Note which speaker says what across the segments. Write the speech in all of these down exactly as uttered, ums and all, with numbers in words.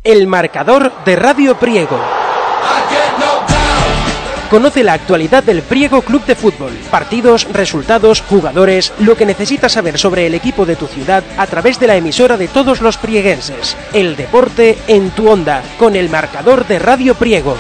Speaker 1: El marcador de Radio Priego. Conoce la actualidad del Priego Club de Fútbol, partidos, resultados, jugadores, lo que necesitas saber sobre el equipo de tu ciudad a través de la emisora de todos los prieguenses. El deporte en tu onda, con el marcador de Radio Priego.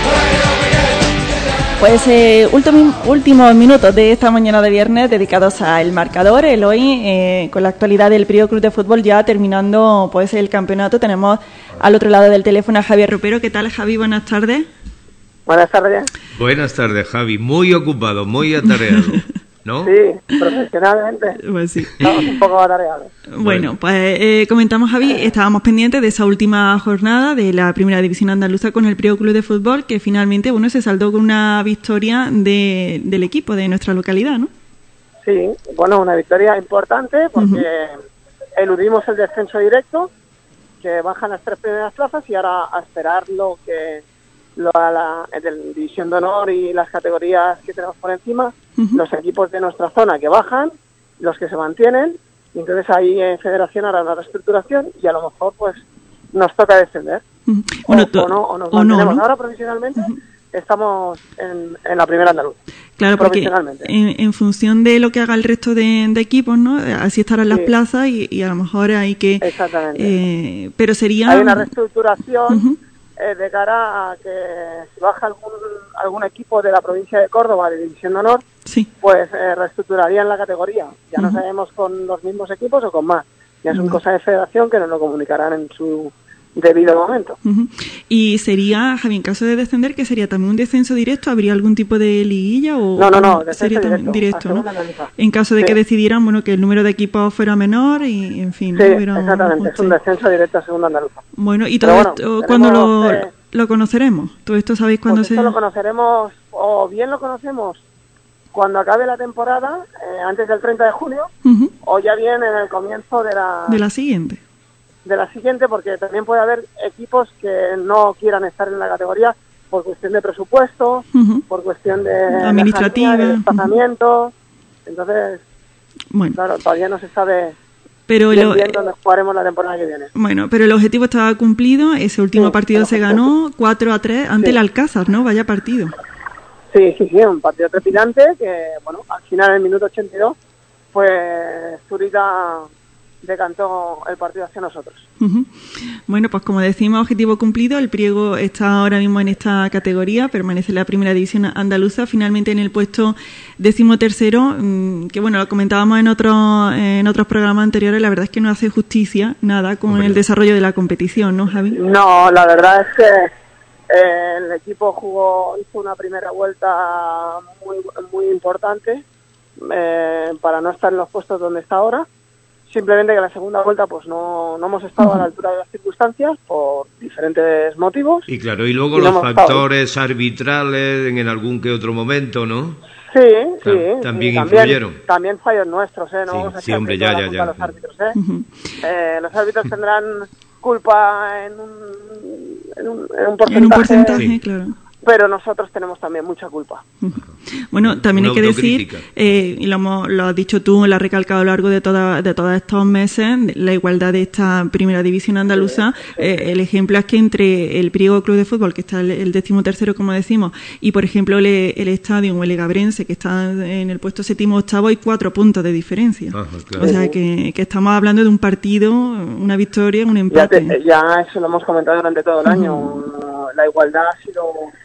Speaker 2: Pues eh, último, últimos minutos de esta mañana de viernes dedicados a El Marcador. El hoy, eh, con la actualidad del Priego Club de Fútbol, ya terminando pues el campeonato, tenemos al otro lado del teléfono a Javier Ropero. ¿Qué tal, Javi? Buenas tardes.
Speaker 3: Buenas tardes.
Speaker 4: Buenas tardes, Javi. Muy ocupado, muy atareado, ¿no?
Speaker 3: Sí, profesionalmente.
Speaker 2: Pues sí.
Speaker 3: Estamos un poco atareados.
Speaker 2: Bueno, pues eh, comentamos, Javi, estábamos pendientes de esa última jornada de la Primera División Andaluza con el Priego Club de Fútbol, que finalmente, bueno, se saldó con una victoria de, del equipo de nuestra localidad, ¿no?
Speaker 3: Sí, bueno, una victoria importante porque uh-huh. eludimos el descenso directo, que bajan las tres primeras plazas, y ahora a esperar lo que... Lo, a la, la División de Honor y las categorías que tenemos por encima, uh-huh. los equipos de nuestra zona que bajan, los que se mantienen, y entonces ahí en Federación hará una reestructuración y a lo mejor pues nos toca descender. Uh-huh. O, bueno, o no, o nos o mantenemos. No, ¿no? Ahora provisionalmente uh-huh. estamos en, en la primera andaluz.
Speaker 2: Claro, porque en, en función de lo que haga el resto de, de equipos, ¿no? Así estarán sí. las plazas y, y a lo mejor hay que...
Speaker 3: Exactamente.
Speaker 2: Eh, pero sería...
Speaker 3: Hay una reestructuración... Uh-huh. Eh, de cara a que si baja algún algún equipo de la provincia de Córdoba de División de Honor,
Speaker 2: sí.
Speaker 3: pues eh, reestructurarían la categoría. Ya uh-huh. no sabemos con los mismos equipos o con más. Ya es uh-huh. una cosa de federación que nos lo comunicarán en su debido momento.
Speaker 2: Uh-huh. Y sería, Javi, en caso de descender, que sería también un descenso directo, ¿habría algún tipo de liguilla? O
Speaker 3: no, no, no,
Speaker 2: sería
Speaker 3: directo,
Speaker 2: directo ¿no? En caso de sí. que decidieran, bueno, que el número de equipos fuera menor y, en fin.
Speaker 3: Sí,
Speaker 2: ¿no? Hubiera,
Speaker 3: exactamente, es un descenso directo a segunda andaluza.
Speaker 2: Bueno, ¿y todo bueno, esto cuándo lo, eh, lo conoceremos? ¿Todo esto sabéis cuándo
Speaker 3: pues
Speaker 2: se...?
Speaker 3: Esto lo conoceremos, o bien lo conocemos cuando acabe la temporada, eh, antes del treinta de junio, uh-huh. o ya bien en el comienzo de la...
Speaker 2: De la siguiente.
Speaker 3: de la siguiente, porque también puede haber equipos que no quieran estar en la categoría por cuestión de presupuesto, uh-huh. por cuestión de
Speaker 2: administrativa,
Speaker 3: de desplazamiento. Uh-huh. Entonces,
Speaker 2: bueno.
Speaker 3: claro, todavía no se sabe
Speaker 2: pero
Speaker 3: bien,
Speaker 2: lo,
Speaker 3: bien dónde jugaremos la temporada que viene.
Speaker 2: Bueno, pero el objetivo estaba cumplido. Ese último sí, partido se ganó cuatro a tres ante sí. el Alcázar, ¿no? Vaya partido.
Speaker 3: Sí, sí, sí, un partido trepidante que, bueno, al final, en el minuto ochenta y dos, pues Zurita decantó el partido hacia nosotros.
Speaker 2: Uh-huh. Bueno, pues como decimos, objetivo cumplido. El Priego está ahora mismo en esta categoría, permanece en la Primera División Andaluza, finalmente en el puesto decimotercero, que bueno, lo comentábamos en otros en otros programas anteriores. La verdad es que no hace justicia nada con Hombre. el desarrollo de la competición, ¿no, Javi?
Speaker 3: No, la verdad es que eh, el equipo jugó, hizo una primera vuelta muy, muy importante eh, para no estar en los puestos donde está ahora. Simplemente que la segunda vuelta pues no, no hemos estado uh-huh. a la altura de las circunstancias por diferentes motivos.
Speaker 4: Y claro, y luego
Speaker 3: y
Speaker 4: los
Speaker 3: no
Speaker 4: factores
Speaker 3: estado.
Speaker 4: arbitrales en algún que otro momento, ¿no?
Speaker 3: Sí,
Speaker 4: sí.
Speaker 3: sí.
Speaker 4: También
Speaker 3: sí,
Speaker 4: influyeron.
Speaker 3: También, también fallos nuestros, ¿eh? No
Speaker 4: sí,
Speaker 3: vamos a
Speaker 4: sí, hombre, ya, ya, ya.
Speaker 3: A los árbitros, ¿eh? Uh-huh. eh, los árbitros tendrán culpa en un, en un, en un porcentaje.
Speaker 2: En un porcentaje, sí. claro.
Speaker 3: Pero nosotros tenemos también mucha culpa.
Speaker 2: Bueno, también Una hay que decir, eh, y lo, hemos, lo has dicho tú, lo has recalcado a lo largo de, toda, de todos estos meses, la igualdad de esta Primera División Andaluza. Sí, sí. Eh, el ejemplo es que entre el Priego Club de Fútbol, que está el, el decimotercero, como decimos, y por ejemplo el, el Estadio o el Egabrense, que está en el puesto séptimo octavo, hay cuatro puntos de diferencia. Ajá, claro. O sea que, que estamos hablando de un partido, una victoria, un empate.
Speaker 3: Ya, te, ya eso lo hemos comentado durante todo el uh-huh. año. La igualdad ha sido...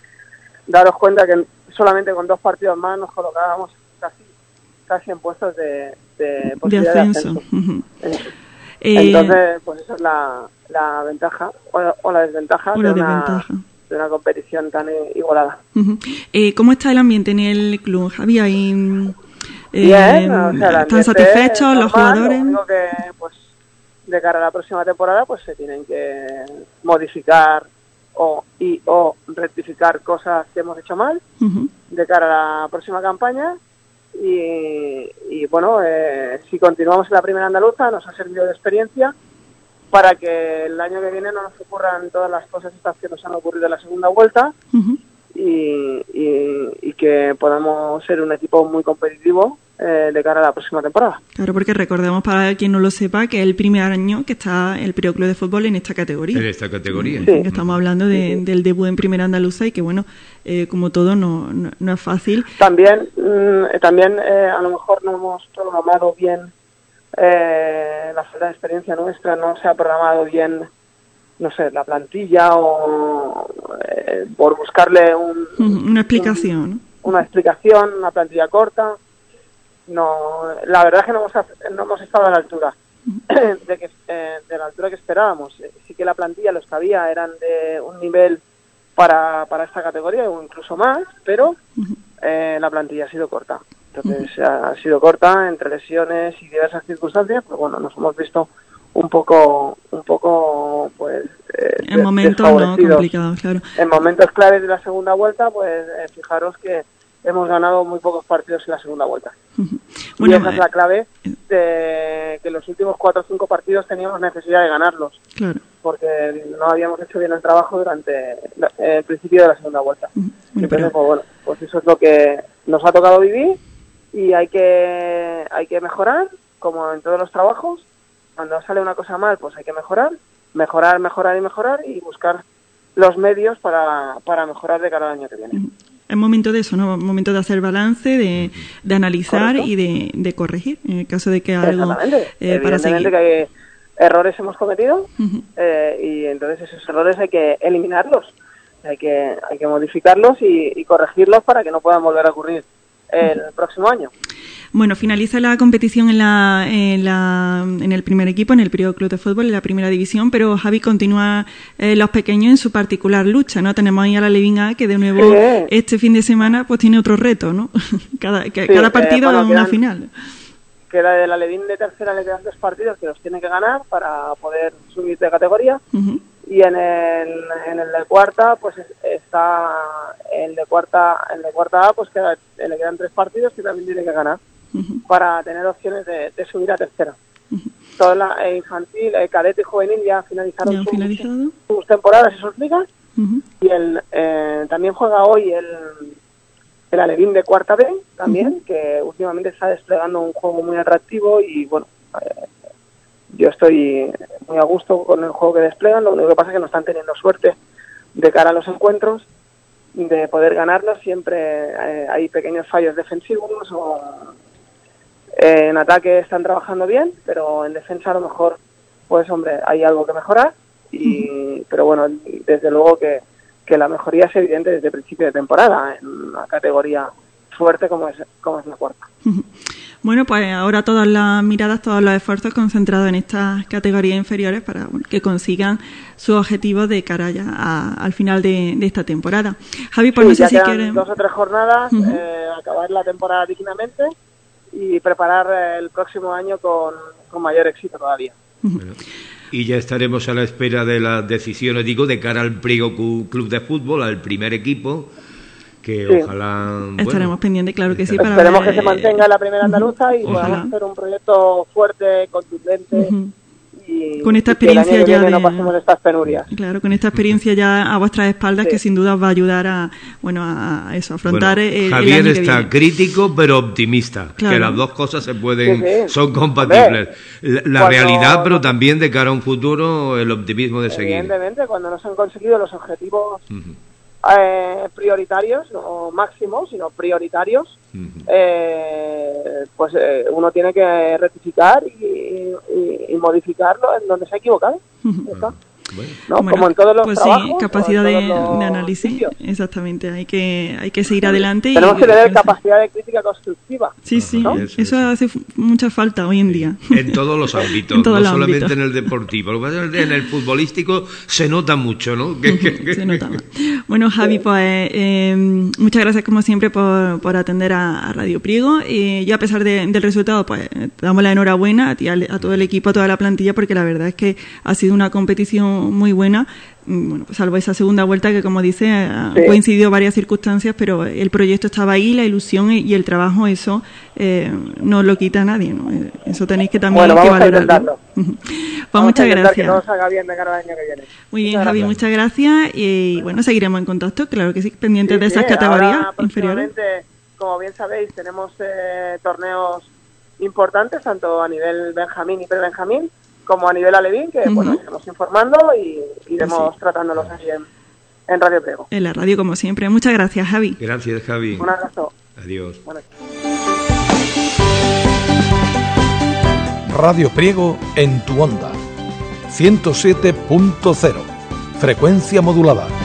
Speaker 3: Daros cuenta que solamente con dos partidos más nos colocábamos casi casi en puestos de, de posibilidad de ascenso. De ascenso. Uh-huh. Entonces, eh, pues esa es la, la ventaja o, o la desventaja,
Speaker 2: o
Speaker 3: de,
Speaker 2: la
Speaker 3: una,
Speaker 2: desventaja
Speaker 3: de una competición tan igualada.
Speaker 2: Uh-huh. Eh, ¿Cómo está el ambiente en el club, Javi? ¿Hay, eh,
Speaker 3: Bien, o sea,
Speaker 2: ¿están satisfechos normal, los jugadores?
Speaker 3: Lo único que, pues, de cara a la próxima temporada, pues se tienen que modificar o y o rectificar cosas que hemos hecho mal uh-huh. de cara a la próxima campaña y, y bueno, eh, si continuamos en la Primera Andaluza nos ha servido de experiencia para que el año que viene no nos ocurran todas las cosas estas que nos han ocurrido en la segunda vuelta uh-huh. y, y, y que podamos ser un equipo muy competitivo eh, de cara a la próxima temporada.
Speaker 2: Claro, porque recordemos, para quien no lo sepa, que es el primer año que está el Priego Club de Fútbol en esta categoría.
Speaker 4: En esta categoría.
Speaker 2: Sí. Que estamos hablando de, sí. del debut en Primera Andaluza y que, bueno, eh, como todo, no, no, no es fácil.
Speaker 3: También, mmm, también eh, a lo mejor no hemos programado bien eh, la falta de experiencia nuestra, no se ha programado bien, no sé, la plantilla o eh, por buscarle un,
Speaker 2: una explicación, un,
Speaker 3: ¿no? Una explicación, una plantilla corta. No, la verdad es que no hemos, no hemos estado a la altura de, que, eh, de la altura que esperábamos. Sí que la plantilla, los que había, eran de un nivel para, para esta categoría o incluso más, pero eh, la plantilla ha sido corta. Entonces ha, ha sido corta entre lesiones y diversas circunstancias, pues bueno, nos hemos visto un poco, un poco, pues, eh,
Speaker 2: en momentos no complicados, claro.
Speaker 3: En momentos claves de la segunda vuelta, pues eh, fijaros que hemos ganado muy pocos partidos en la segunda vuelta. Uh-huh. Bueno, y esa es la clave de que los últimos cuatro o cinco partidos teníamos necesidad de ganarlos.
Speaker 2: Claro.
Speaker 3: Porque no habíamos hecho bien el trabajo durante la, el principio de la segunda vuelta. Uh-huh. Bueno, Entonces, pero... pues bueno, pues eso es lo que nos ha tocado vivir y hay que hay que mejorar, como en todos los trabajos. Cuando sale una cosa mal, pues hay que mejorar, mejorar, mejorar y mejorar y buscar los medios para, para mejorar de cara al año que viene. Uh-huh.
Speaker 2: Es momento de eso, ¿no? Momento de hacer balance, de, de analizar Correcto. y de, de corregir, en el caso de que algo
Speaker 3: eh, para seguir. Que hay errores hemos cometido uh-huh. eh, y entonces esos errores hay que eliminarlos, hay que hay que modificarlos y, y corregirlos para que no puedan volver a ocurrir el uh-huh. próximo año.
Speaker 2: Bueno, finaliza la competición en la, en la en el primer equipo, en el Priego Club de Fútbol, en la primera división, pero Javi continúa eh, los pequeños en su particular lucha, ¿no? Tenemos ahí a la Alevín A, que de nuevo sí. este fin de semana pues tiene otro reto, ¿no? cada que, sí, cada partido eh, bueno, es una quedan, final.
Speaker 3: Queda de la Alevín de tercera, le quedan tres partidos que los tiene que ganar para poder subir de categoría. Uh-huh. Y en el, en el de cuarta, pues está el de cuarta, el de cuarta A, pues queda, le quedan tres partidos que también tiene que ganar. Uh-huh. Para tener opciones de, de subir a tercera. Uh-huh. Toda la eh, infantil, eh, cadete y juvenil ya finalizaron
Speaker 2: ¿Ya
Speaker 3: sus,
Speaker 2: finalizado?
Speaker 3: sus temporadas y sus ligas.
Speaker 2: Uh-huh.
Speaker 3: Y el eh, también juega hoy el, el Alevín de cuarta B, también, uh-huh. que últimamente está desplegando un juego muy atractivo y bueno, eh, yo estoy muy a gusto con el juego que desplegan. Lo único que pasa es que no están teniendo suerte de cara a los encuentros de poder ganarlos. Siempre eh, hay pequeños fallos defensivos o en ataque están trabajando bien, pero en defensa a lo mejor, pues hombre, hay algo que mejorar. Y uh-huh. Pero bueno, desde luego que, que la mejoría es evidente desde el principio de temporada en una categoría fuerte como es como es la cuarta.
Speaker 2: Uh-huh. Bueno, pues ahora todas las miradas, todos los esfuerzos concentrados en estas categorías inferiores para bueno, que consigan sus objetivos de cara ya a, al final de, de esta temporada. Javi, pues sí, no sé si quieres...
Speaker 3: dos o tres jornadas, uh-huh. eh, acabar la temporada dignamente y preparar el próximo año con, con mayor éxito todavía.
Speaker 4: Bueno, y ya estaremos a la espera de las decisiones, digo, de cara al Priego Club de Fútbol, al primer equipo, que sí. ojalá...
Speaker 2: Estaremos bueno, pendientes, claro que sí.
Speaker 3: Para esperemos ver, que se mantenga la primera andaluza y ojalá. podamos hacer un proyecto fuerte, contundente... Uh-huh. Y,
Speaker 2: con esta experiencia ya de,
Speaker 3: no pasemos estas penurias.
Speaker 2: Claro, con esta experiencia ya a vuestras espaldas, sí. que sin duda os va a ayudar a bueno a eso, a afrontar
Speaker 4: bueno,
Speaker 2: el,
Speaker 4: Javier
Speaker 2: el año que
Speaker 4: está
Speaker 2: viene.
Speaker 4: Crítico pero optimista, claro. que las dos cosas se pueden, sí, sí. son compatibles. La, la cuando, realidad, pero también de cara a un futuro, el optimismo de seguir.
Speaker 3: Evidentemente, cuando no se han conseguido los objetivos uh-huh. eh, prioritarios, no máximos, sino prioritarios, uh-huh. eh, pues eh, uno tiene que rectificar y, y, y modificarlo en donde se ha equivocado. Uh-huh. ¿Está? Bueno. ¿No?
Speaker 2: Bueno,
Speaker 3: como en todos los
Speaker 2: pues
Speaker 3: trabajos,
Speaker 2: sí, capacidad de,
Speaker 3: los
Speaker 2: de análisis, sitios. Exactamente, hay que hay que seguir
Speaker 3: sí.
Speaker 2: adelante.
Speaker 3: Tenemos
Speaker 2: y,
Speaker 3: que tener capacidad de crítica constructiva.
Speaker 2: Sí, sí,
Speaker 3: ¿no?
Speaker 2: eso, eso hace mucha falta hoy en día.
Speaker 4: En todos los ámbitos,
Speaker 2: en todos
Speaker 4: no
Speaker 2: los
Speaker 4: solamente
Speaker 2: ámbitos.
Speaker 4: en el deportivo. Lo que pasa es que en el futbolístico se nota mucho, ¿no?
Speaker 2: Se nota más. Bueno, Javi, pues eh, muchas gracias como siempre por, por atender a, a Radio Priego. Y yo, a pesar de, del resultado, pues te damos la enhorabuena a ti, a, a todo el equipo, a toda la plantilla, porque la verdad es que ha sido una competición muy buena. Bueno, salvo esa segunda vuelta que, como dice, han sí. coincidido varias circunstancias, pero el proyecto estaba ahí, la ilusión y el trabajo, eso eh, no lo quita nadie, ¿no? Eso tenéis que también
Speaker 3: bueno,
Speaker 2: que
Speaker 3: vamos
Speaker 2: valorarlo.
Speaker 3: A
Speaker 2: pues vamos muchas
Speaker 3: a
Speaker 2: gracias.
Speaker 3: Que todo salga bien de cara al año que viene.
Speaker 2: Muy bien,
Speaker 3: muchas
Speaker 2: Javi,
Speaker 3: gracias.
Speaker 2: muchas gracias y bueno, seguiremos en contacto, claro que sí, pendientes
Speaker 3: sí,
Speaker 2: de esas
Speaker 3: sí,
Speaker 2: categorías
Speaker 3: ahora,
Speaker 2: inferiores.
Speaker 3: como bien sabéis, tenemos eh, torneos importantes, tanto a nivel Benjamín y pre-Benjamín, como a nivel alevín, que uh-huh. bueno, iremos informando y iremos sí. tratándolos aquí en, en Radio Priego.
Speaker 2: En la radio, como siempre. Muchas gracias, Javi.
Speaker 4: Gracias, Javi.
Speaker 3: Un abrazo.
Speaker 4: Adiós.
Speaker 5: Radio Priego en tu onda. ciento siete punto cero. Frecuencia modulada.